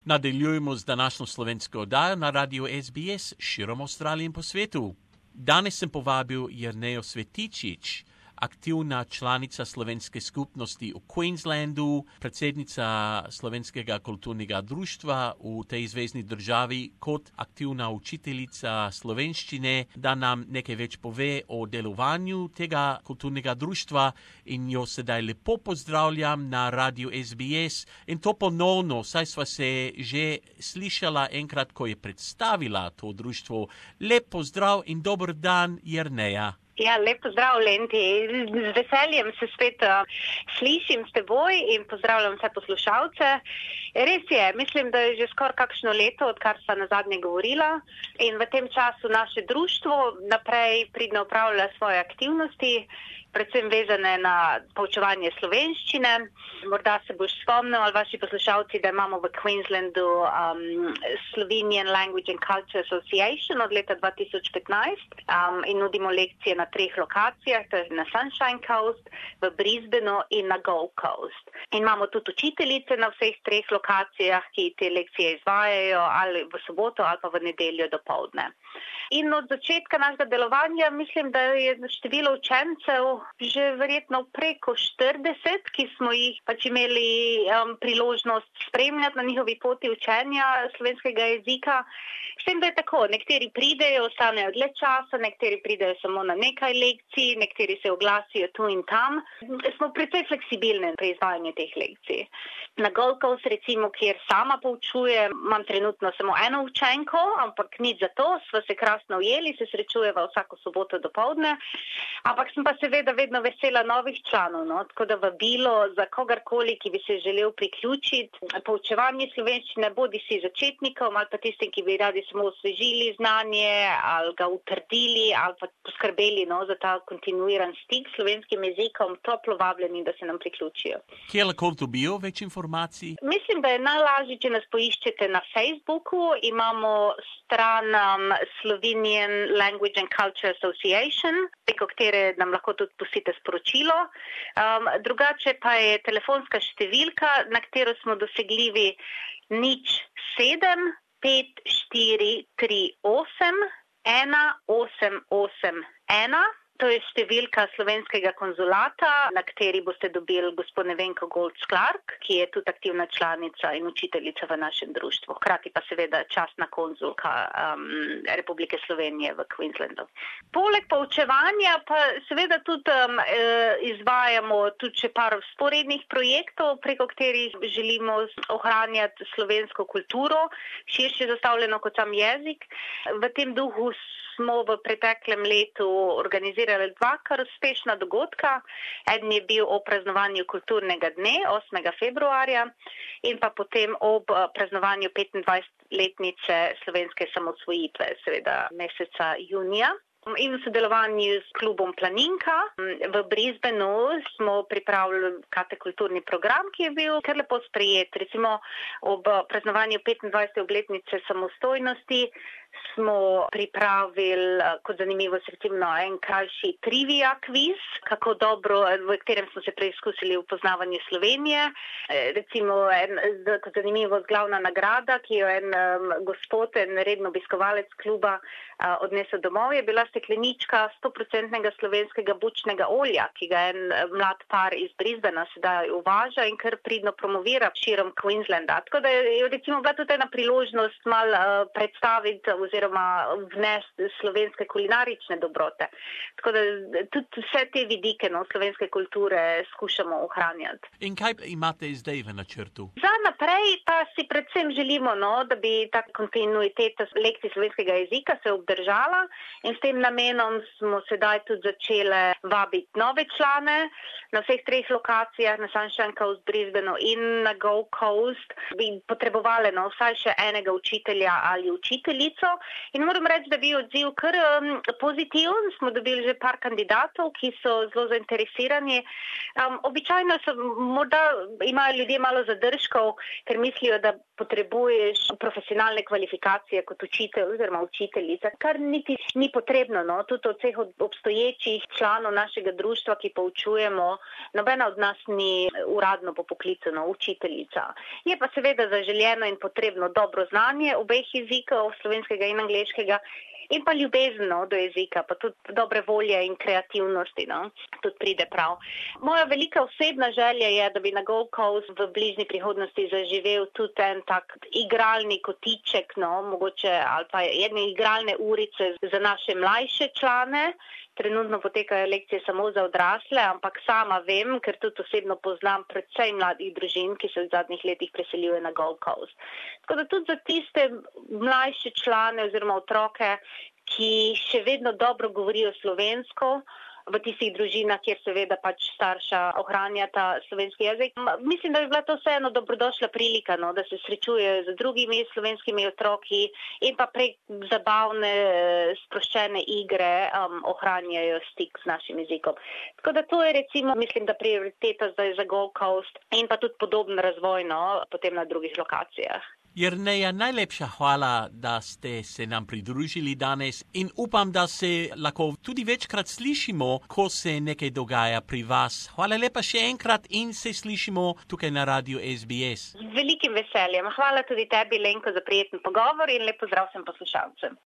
Nadaljujemo z današnjo slovensko oddajo na radiju SBS širom Avstralije in po svetu. Danes sem povabil Jernejo Svetičič, aktivna članica slovenske skupnosti v Queenslandu, predsednica Slovenskega kulturnega društva v tej zvezni državi, kot aktivna učiteljica slovenščine, da nam nekaj več pove o delovanju tega kulturnega društva in jo sedaj lepo pozdravljam na radiju SBS in to ponovno, saj sva se že slišala enkrat, ko je predstavila to društvo. Lep pozdrav in dober dan, Jerneja. Ja, lep pozdrav, Lenti. Z veseljem se spet slišim s teboj in pozdravljam vse poslušalce. Res je, mislim, da je že skoraj kakšno leto, odkar sva nazadnje govorila in v tem času naše društvo naprej pridno opravlja svoje aktivnosti, predvsem vezane na poučevanje slovenščine. Morda se boš spomnil ali vaši poslušalci, da imamo v Queenslandu Slovenian Language and Culture Association od leta 2015 in nudimo lekcije na 3 lokacijah, to je na Sunshine Coast, v Brisbaneu in na Gold Coast. In imamo tudi učiteljice na vseh 3 lokacijah, ki te lekcije izvajajo ali v soboto ali pa v nedeljo dopoldne. In od začetka našega delovanja mislim, da je število učencev že verjetno preko 40, ki smo jih pač imeli priložnost spremljati na njihovi poti učenja slovenskega jezika. S tem, da je tako, nekateri pridejo, ostanejo dlje časa, nekateri pridejo samo na nekaj lekcij, nekateri se oglasijo tu in tam. Smo precej fleksibilni pri izvajanju teh lekcij. Na Gold Coast, recimo, kjer sama poučujem, imam trenutno samo eno učenko, ampak nič za to, sva se krasno ujeli, se srečujeva vsako soboto dopoldne, ampak sem pa seveda vedno vesela novih članov, no? Tako da vabilo za kogarkoli, ki bi se želel priključiti poučevanju slovenščine, bodi si začetnikom ali pa tistim, ki bi radi samo osvežili znanje ali ga utrdili ali pa poskrbeli za ta kontinuiran stik s slovenskim jezikom, toplo vabljeni, da se nam priključijo. Kje lahko dobijo več informacij? Mislim, da je najlažje, če nas poiščete na Facebooku. Imamo stran Slovenian Language and Culture Association, preko katere nam lahko tudi pustite sporočilo. Drugače pa je telefonska številka, na katero smo dosegljivi 07 5438 1881. To je številka slovenskega konzulata, na kateri boste dobili gospod Nevenko Golc-Clark, ki je tudi aktivna članica in učiteljica v našem društvu. Hkrati pa seveda častna konzulka Republike Slovenije v Queenslandu. Poleg poučevanja pa seveda tudi izvajamo tudi še par vzporednih projektov, preko katerih želimo ohranjati slovensko kulturo, širše zastavljeno kot sam jezik. V tem duhu smo v preteklem letu organizirali 2 kar uspešna dogodka. Eden je bil o praznovanju kulturnega dne 8. februarja in pa potem ob praznovanju 25-letnice slovenske samosvojitve, seveda meseca junija. In v sodelovanju s klubom Planinka v Brisbaneu smo pripravili kulturni program, ki je bil kar lepo sprejet. Recimo ob praznovanju 25. obletnice samostojnosti smo pripravili kot zanimivost recimo en krajši trivia kviz, kako dobro, v katerem smo se preizkusili v poznavanju Slovenije. Recimo kot zanimivost glavna nagrada, ki jo en gospod, en redno obiskovalec kluba odnesel domov, je bila steklenička 100% slovenskega bučnega olja, ki ga en mlad par iz Brisbanea sedaj uvaža in kar pridno promovira širom Queenslanda. Tako da je recimo bila tudi ena priložnost malo predstaviti oziroma vnesti slovenske kulinarične dobrote. Tako da tudi vse te vidike slovenske kulture skušamo ohranjati. In kaj imate zdaj v načrtu? Za naprej pa si predvsem želimo, da bi ta kontinuiteta lekcij slovenskega jezika se obdržala in s tem namenom smo sedaj tudi začele vabiti nove člane na vseh 3 lokacijah, na Sunshine Coast, Brisbaneu in na Gold Coast. Bi potrebovali vsaj še enega učitelja ali učiteljico, delo in moram reči, da bi odziv kar pozitiven. Smo dobili že par kandidatov, ki so zelo zainteresirani. Običajno morda imajo ljudje malo zadržkov, ker mislijo, da potrebuješ profesionalne kvalifikacije kot učitelj oziroma učiteljica, kar niti ni potrebno. No? Tudi od vseh obstoječih članov našega društva, ki poučujemo, nobena od nas ni uradno poklicana učiteljica. Je pa seveda zaželjeno in potrebno dobro znanje obeh jezikov, slovenskega in angleškega, in pa ljubezen do jezika, pa tudi dobre volje in kreativnosti, tudi pride prav. Moja velika osebna želja je, da bi na Gold Coast v bližnji prihodnosti zaživel tudi en tak igralni kotiček, mogoče ali pa jedne igralne urice za naše mlajše člane. Trenutno potekajo lekcije samo za odrasle, ampak sama vem, ker tudi osebno poznam predvsej mladih družin, ki se v zadnjih letih preseljujejo na Gold Coast. Tako da tudi za tiste mlajše člane oziroma otroke, ki še vedno dobro govorijo slovensko, v tistih družinah, kjer seveda pač starša ohranjata slovenski jezik. Mislim, da bi bila to vseeno dobrodošla prilika, da se srečujejo z drugimi slovenskimi otroki in pa prek zabavne, sproščene igre ohranjajo stik z našim jezikom. Tako da to je recimo, mislim, da prioriteta zdaj za Gold Coast in pa tudi podoben razvoj, potem na drugih lokacijah. Jerneja, najlepša hvala, da ste se nam pridružili danes in upam, da se lahko tudi večkrat slišimo, ko se nekaj dogaja pri vas. Hvala lepa še enkrat in se slišimo tukaj na radiu SBS. Z velikim veseljem. Hvala tudi tebi, Lenko, za prijeten pogovor in lep pozdrav vsem poslušalcem.